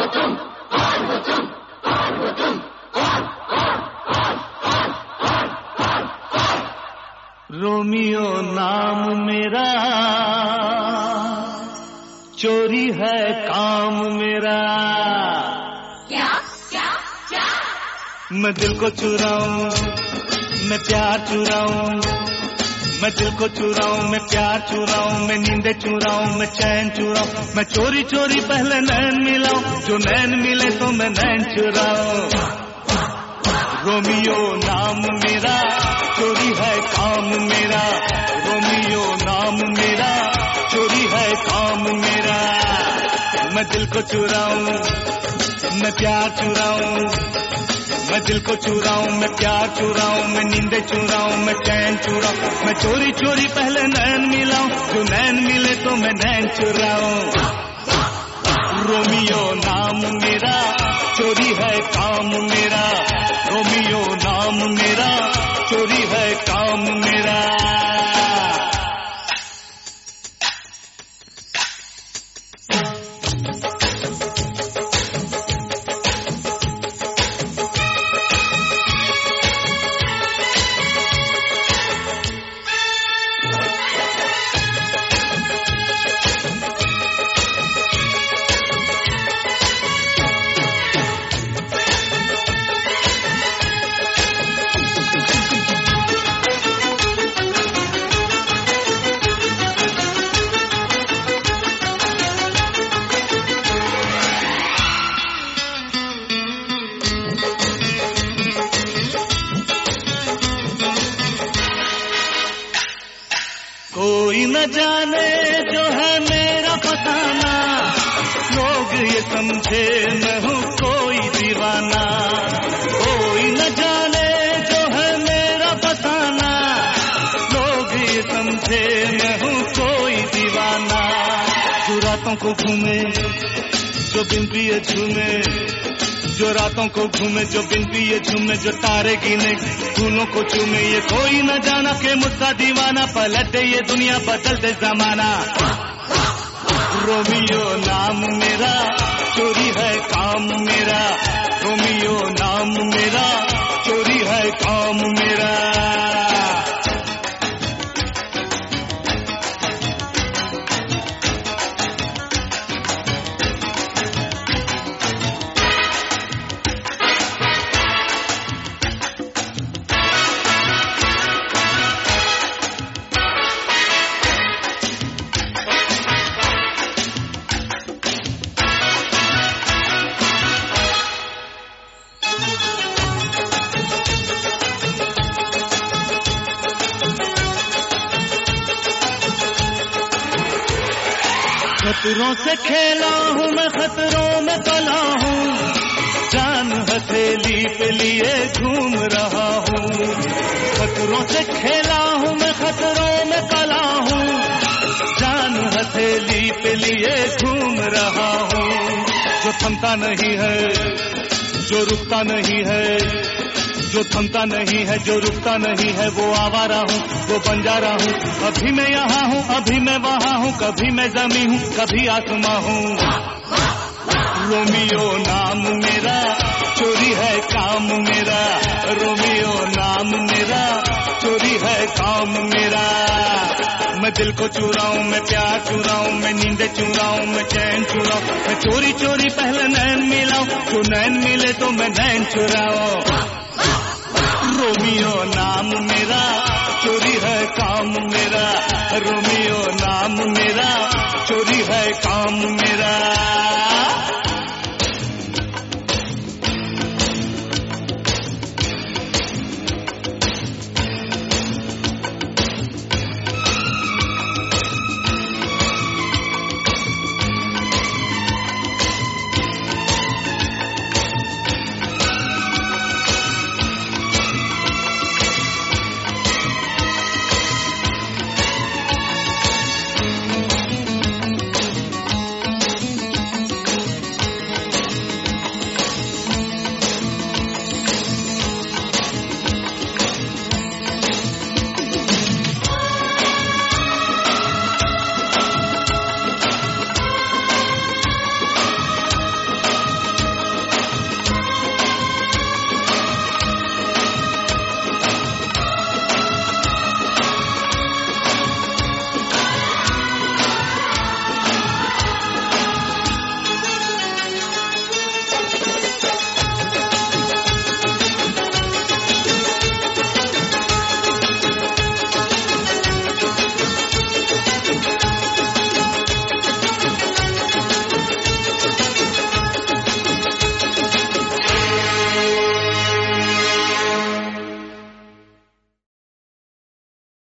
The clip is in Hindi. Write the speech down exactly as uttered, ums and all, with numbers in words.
रोमियो नाम मेरा, चोरी है काम मेरा। क्या क्या क्या? मैं दिल को चुराऊं, मैं प्यार चुराऊं, मैं दिल को चुराऊं, मैं प्यार चुराऊं, मैं नींदे चुराऊं, मैं चैन चुराऊं, मैं चोरी चोरी पहले नैन मिलाऊं, जो नैन मिले तो मैं नैन चुराऊं। रोमियो नाम मेरा, चोरी है काम मेरा। रोमियो नाम मेरा, चोरी है काम मेरा। मैं दिल को चुराऊं, मैं प्यार चुराऊं, मैं दिल को चुराऊं, मैं प्यार चुराऊं, मैं नींदे चुराऊं, मैं चैन चुराऊं, मैं चोरी चोरी पहले नैन मिलाऊं, जो नैन मिले तो मैं नैन चुराऊं। रोमियो नाम मेरा, चोरी है काम मेरा। रोमियो नाम मेरा, चोरी है काम मेरा। कोई न जाने जो है मेरा फसाना, लोग ये समझे मैं हूँ कोई दीवाना। कोई न जाने जो है मेरा फसाना, लोग ये समझे मैं हूँ कोई दीवाना। जो रातों को घूमे, जो बिन पिए झूमे, जो रातों को घूमे, जो बिन पिए झूमे, जो तारे गिने, फूलों को चूमे, ये कोई न जाना कि मुझसा दीवाना। पलटे ये दुनिया, बदलते जमाना। रोमियो नाम मेरा, चोरी है काम मेरा। रोमियो नाम मेरा, चोरी है काम मेरा। खतरों से खेला हूँ मैं, खतरों में पला हूँ, जान हथेली पे लिए घूम रहा हूँ। खतरों से खेला हूँ मैं, खतरों में पला हूँ, जान हथेली पे लिए घूम रहा हूँ। जो थमता नहीं है, जो रुकता नहीं है, जो थमता नहीं है, जो रुकता नहीं है, वो आवारा हूँ, वो बंजारा हूँ। अभी मैं यहाँ हूँ, अभी मैं वहाँ हूँ, कभी मैं जमी हूँ, कभी आसमां हूँ। रोमियो नाम मेरा, चोरी है काम मेरा। रोमियो नाम मेरा, चोरी है काम मेरा। मैं दिल को चुराऊं, मैं प्यार चुराऊं, मैं नींदे चुराऊं, मैं चैन चुराऊं, मैं चोरी चोरी पहले नैन मिलाऊं, जो नैन मिले तो मैं नैन चुराऊं। रोमियो नाम मेरा, चोरी है काम मेरा। रोमियो नाम मेरा, चोरी है काम मेरा।